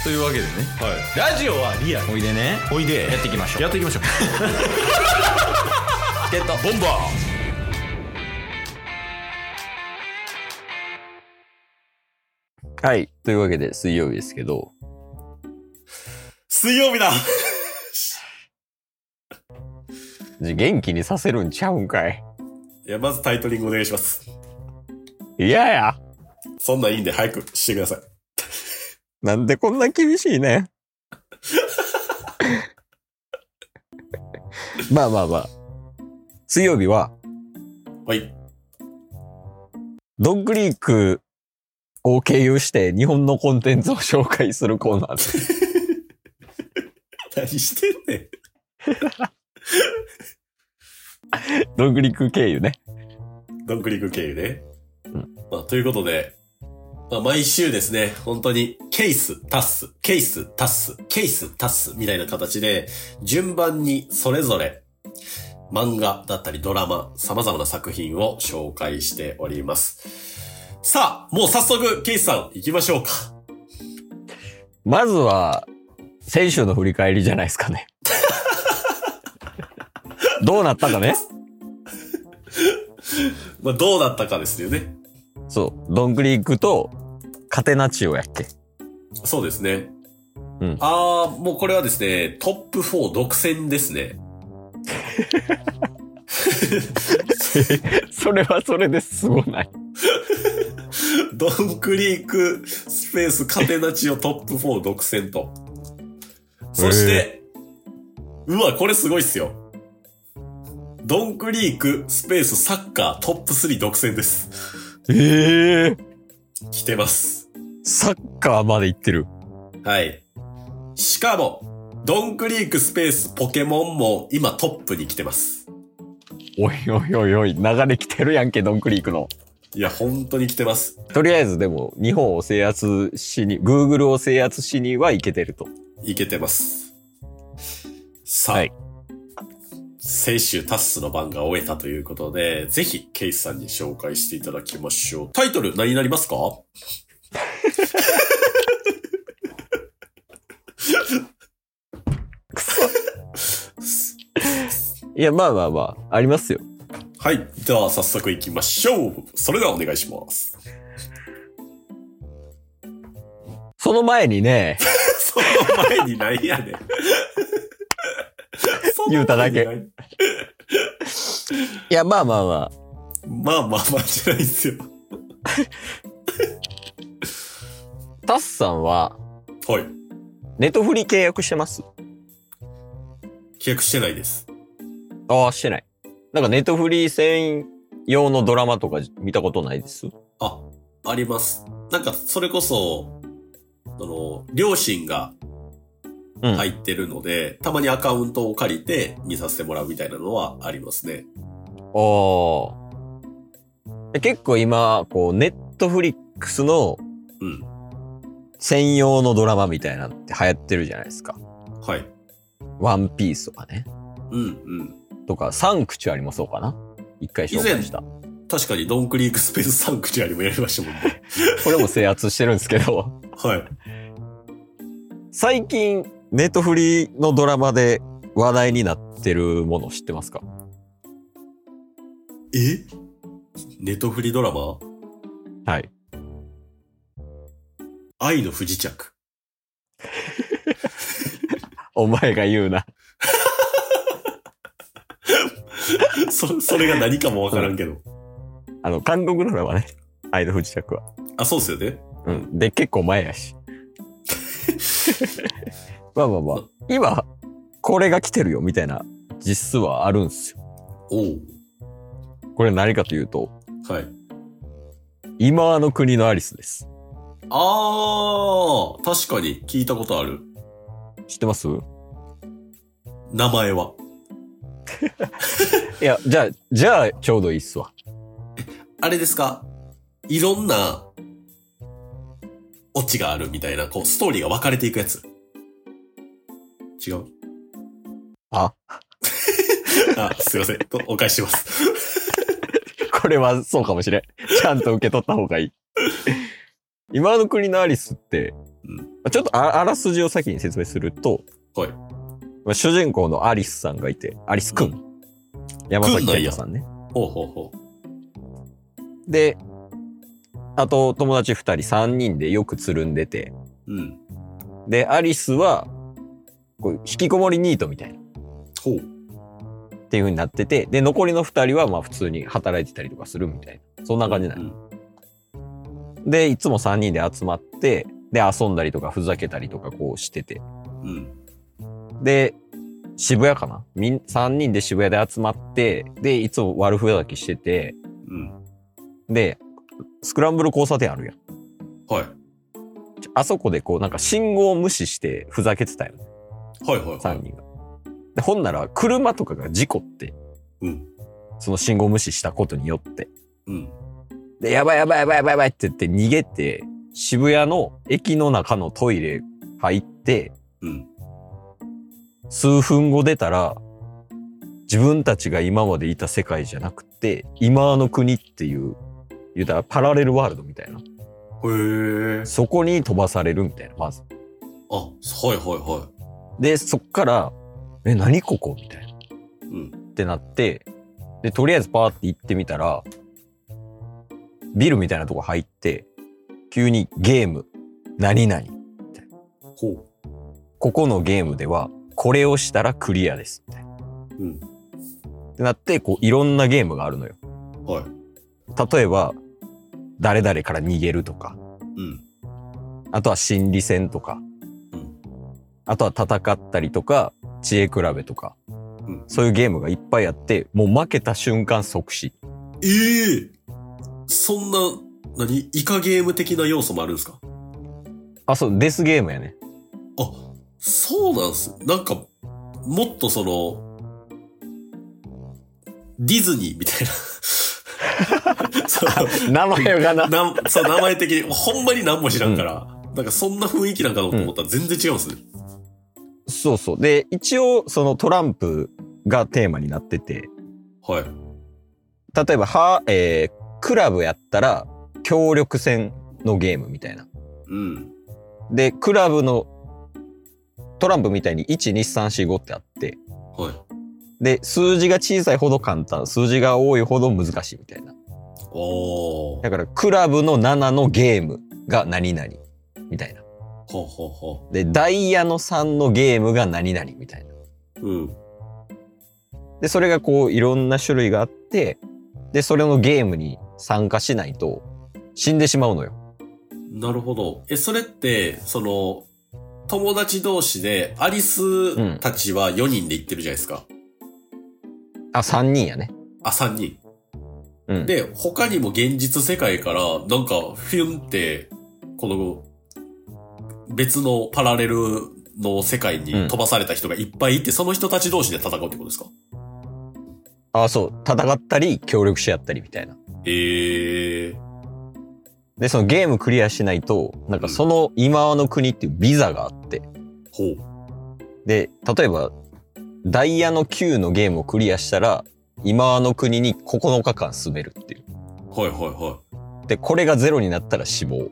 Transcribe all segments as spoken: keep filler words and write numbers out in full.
というわけでね、 はい、ラジオはリアル。 おいでね、 おいでやっていきましょう。 やっていきましょう。 ゲットボンバー。はい、というわけで水曜日ですけど、 水曜日だ。 元気にさせるんちゃうんかい。 いや、まずタイトリングお願いします。 いやや。 そんなんいいんで早くしてください。 なんでこんな厳しいね。まあまあまあ。水曜日は、 はい。 ドッグリークを経由して日本のコンテンツを紹介するコーナーです。 何してんねん。 ドッグリーク経由ね。 ドッグリーク経由ね。 うん。 まあ、ということで、まあ、毎週ですね、本当にケース、タス、ケース、タス、ケース、タスみたいな形で、順番にそれぞれ漫画だったりドラマ、様々な作品を紹介しております。さあ、もう早速、ケースさん行きましょうか。 まずは、先週の振り返りじゃないですかね。どうなったかね。 まあ、どうだったかですよね。 そう、ドングリークとカテナチオやっけ。 そうですね。 うん。 あー、もうこれはですね、トップフォー独占ですね。 それはそれですごない。 ドンクリークスペースカテナチオトップフォー独占と。そして、うわ、これすごいっすよ。ドンクリークスペースサッカートップスリー独占です。 ええー。 来てます。 サッカーまで行ってる。 はい。しかも、ドンクリークスペースポケモンも今トップに来てます。 おいおいおいおい、流れ来てるやんけ、ドンクリークの。 いや、本当に来てます。 とりあえずでも、日本を制圧しに、Google を制圧しにはいけてると。 いけてます。さあ、 はい、 先週タッスの番が終えたということで、ぜひケイスさんに紹介していただきましょう。タイトル何になりますか？ くそ。いや、まあまあまあ、ありますよ。 はい。では早速行きましょう。それではお願いします。 その前にね。 その前に何やねん。 言うただけ。いや、まあまあまあ。 まあまあまあじゃないですよ。 タスさんは、 はい。 ネトフリ契約してます？ 契約してないです。 ああ、してない。なんかネトフリ専用のドラマとか見たことないです？ あ、あります。なんか、それこそ、あの、両親が入ってるので、うん、たまにアカウントを借りて見させてもらうみたいなのはありますね。 ああ。結構今、こう、ネットフリックスの、 うん。 専用のドラマみたいなのって流行ってるじゃないですか。 はい。 ワンピースとかね。 うんうん。 とか、サンクチュアリもそうかな。一回紹介した。 確かにドンクリークスペースサンクチュアリもやりましたもんね。 これも制圧してるんですけど。 はい。 最近、ネットフリのドラマで話題になってるもの知ってますか？ え？ネットフリドラマ？ はい。 愛の不時着。 お前が言うな。 そ、それが何かもわからんけど。 あの、韓国ドラマね。愛の不時着は。 あ、そうっすよね。 うん。で、結構前やし。まあまあまあ。今、これが来てるよ、みたいな実数はあるんすよ。 おう。 これ何かというと。 はい。 今の国のアリスです。 あー、確かに聞いたことある。 知ってます？ 名前は。 いや、じゃあ、じゃあ、ちょうどいいっすわ。 あれですか？いろんな、オチがあるみたいな、こう、ストーリーが分かれていくやつ。違う？ ああ、すいません。お返しします。 これはそうかもしれん。ちゃんと受け取った方がいい。今の国のアリスって、 うん。 ちょっとああらすじを先に説明すると、 はい。 まあ主人公のアリスさんがいて、アリスくん。 う山崎くんなんや健太さんね。 ほうほうほで、あと友達二人、三人でよくつるんでて、 う。うん。 で、アリスは、こう引きこもりニートみたいな。 ほう。 っていう風になってて、で、残りの二人はまあ普通に働いてたりとかするみたいな。そんな感じなの。 うん。 で、いつもさんにんで集まって、で、遊んだりとかふざけたりとかこうしてて。 うん。 で、渋谷かなみん、さんにんで渋谷で集まって、で、いつも悪ふざけしてて、 うん。 で、スクランブル交差点あるやん。 はい。 あそこでこうなんか信号を無視してふざけてたよね。 はいはいはい。 さんにんが。で、ほんなら車とかが事故って、 うん。 その信号無視したことによって。 うん。 で、やばいやばいやばいやばいやばいって言って逃げて、渋谷の駅の中のトイレ入って、 うん。 数分後出たら、自分たちが今までいた世界じゃなくて、今の国っていう、言うたらパラレルワールドみたいな。 へえ。 そこに飛ばされるみたいな、まず。 あ、はいはいはで、そっから、え、何ここみたいな。 い。うん。 ってなって、で、とりあえずパーって行ってみたら、ビルみたいなとこ入って、急にゲーム、何々。 ほう。 ここのゲームでは、これをしたらクリアです。みたいな。 うん。 ってなって、こう、いろんなゲームがあるのよ。 はい。 例えば、誰々から逃げるとか、 うん。 あとは心理戦とか、 うん。 あとは戦ったりとか、知恵比べとか、 うん。 そういうゲームがいっぱいあって、もう負けた瞬間即死。 ええそんな、何イカゲーム的な要素もあるんですか？ あ、そう、デスゲームやね。 あ、そうなんす。なんか、もっとその、ディズニーみたいな。そう名前がな。 なそう、名前的に、ほんまに何も知らんから、うん、なんかそんな雰囲気なんかなと思ったら全然違うんすね。 うん、そうそう。で、一応、そのトランプがテーマになってて。 はい。 例えば、は、えー、クラブやったら、協力戦のゲームみたいな。 うん。 で、クラブの、トランプみたいにいち、に、さん、よん、ごってあって。 はい。 で、数字が小さいほど簡単、数字が多いほど難しいみたいな。 おー。 だから、クラブのななのゲームが何々みたいな。 ほうほうほで、ダイヤのさんのゲームが何々みたいな。 う。うん。 で、それがこう、いろんな種類があって、で、それのゲームに参加しないと死んでしまうのよ。 なるほど。え、それって、その、友達同士で、アリスたちはよにんで行ってるじゃないですか。 あ、さんにんやね。 あ、さんにん。 うん。 で、他にも現実世界から、なんか、フィュンって、この、別のパラレルの世界に飛ばされた人がいっぱいいて、うん、その人たち同士で戦うってことですか？ あ、そう。戦ったり、協力し合ったりみたいな。 へえ。 で、そのゲームクリアしないと、なんかその今の国っていうビザがあって。 ほう。 で、例えば、ダイヤのきゅうのゲームをクリアしたら、今の国にここのかかん住めるっていう。 はいはいはい。で、これがゼロになったら死亡って。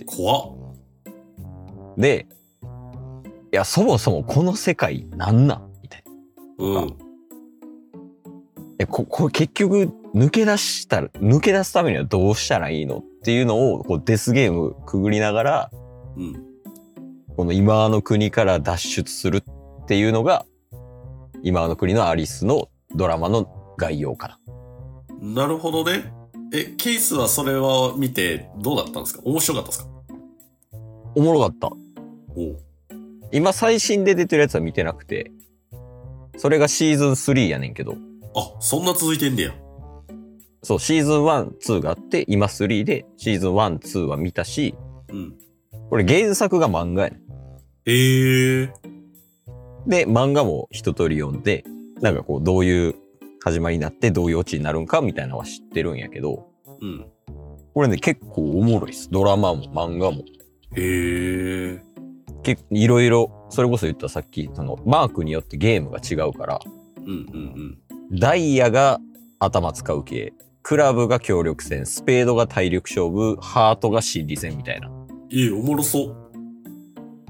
怖っ。 で、いや、そもそもこの世界なんなんみたいな。 うん。 え、こ、これ結局抜け出したら、抜け出すためにはどうしたらいいのっていうのを、こうデスゲームくぐりながら、 うん。 この今の国から脱出するっていうのが、今の国のアリスのドラマの概要かな。なるほどね。え、ケイスはそれは見てどうだったんですか？面白かったですか？ おもろかった。 お今最新で出てるやつは見てなくて、それがシーズンスリーやねんけど。 あ、そんな続いてんねや。 そう、シーズンワン、ツーがあって、今スリーでシーズンワン、ツーは見たし、 うん。 これ原作が漫画やねん。 えー。 で、漫画も一通り読んで、なんかこう、どういう始まりになってどういうオチになるんかみたいなのは知ってるんやけど、 うん。 これね、結構おもろいです。ドラマも漫画も。 へー。 結構いろいろ、それこそ言ったさっき、その、マークによってゲームが違うから、 うんうんうん。ダイヤが頭使う系、クラブが協力戦、スペードが体力勝負、ハートが心理戦みたいな。 ええ、おもろそう。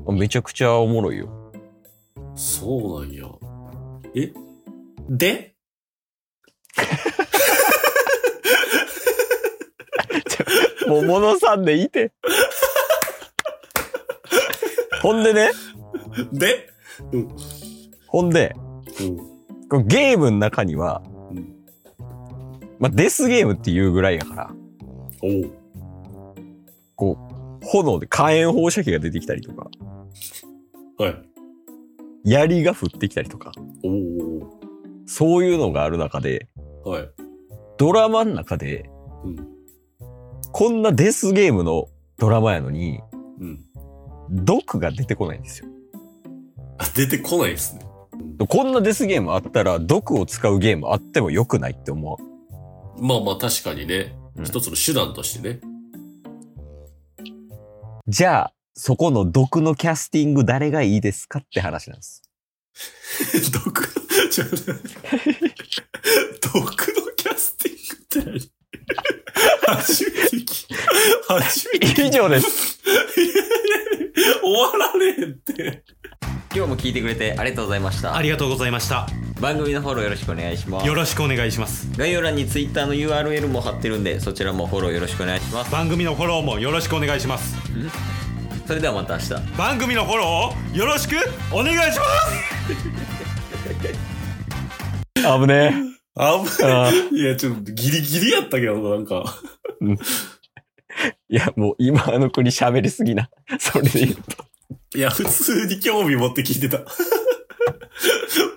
めちゃくちゃおもろいよ。 そうなんや。えでもう物さんでいて。ほんでね。 でうん。 ほんで、 うん。 このゲームの中には、 うん、 まあ、デスゲームっていうぐらいやから、 おう。 こう、炎で火炎放射器が出てきたりとか、 はい。 槍が降ってきたりとか、 おお。 そういうのがある中で、 はい。 ドラマの中で、 うん。 こんなデスゲームのドラマやのに、 うん。 毒が出てこないんですよ。 あ、出てこないですね。 こんなデスゲームあったら、毒を使うゲームあってもよくないって思う。 まあまあ確かにね。 うん、 一つの手段としてね。 じゃあ、そこの毒のキャスティング誰がいいですかって話なんです。 毒ちょっと毒のキャスティングって何初めて聞いた。初めて聞いた。 以上です。 終わられへんって。 今日も聞いてくれてありがとうございました。 ありがとうございました。 番組のフォローよろしくお願いします。 よろしくお願いします。 概要欄に Twitter の ユーアールエル も貼ってるんで、そちらもフォローよろしくお願いします。 番組のフォローもよろしくお願いします。 それではまた明日。 番組のフォローをよろしくお願いします。 危ねえ。 危ない。いや、ちょっとギリギリやったけど、なんか。 いや、もう今の国喋りすぎな。それで言うと。 いや、普通に興味持って聞いてた。